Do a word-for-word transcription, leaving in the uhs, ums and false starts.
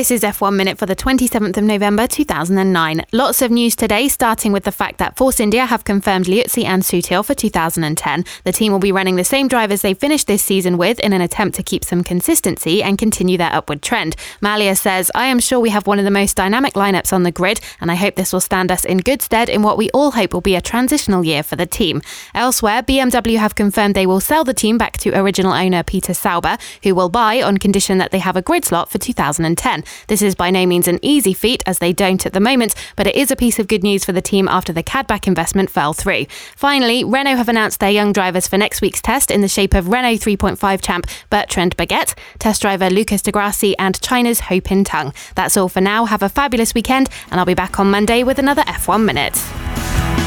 This is F one Minute for the twenty-seventh of November two thousand nine. Lots of news today, starting with the fact that Force India have confirmed Liuzzi and Sutil for two thousand ten. The team will be running the same drivers they finished this season with in an attempt to keep some consistency and continue their upward trend. Malia says, "I am sure we have one of the most dynamic lineups on the grid, and I hope this will stand us in good stead in what we all hope will be a transitional year for the team." Elsewhere, B M W have confirmed they will sell the team back to original owner Peter Sauber, who will buy on condition that they have a grid slot for two thousand ten. This is by no means an easy feat, as they don't at the moment, but it is a piece of good news for the team after the Cadback investment fell through. Finally, Renault have announced their young drivers for next week's test in the shape of Renault three point five champ Bertrand Baguette, test driver Lucas de Grassi and China's Ho Pin Tung. That's all for now. Have a fabulous weekend, and I'll be back on Monday with another F one Minute.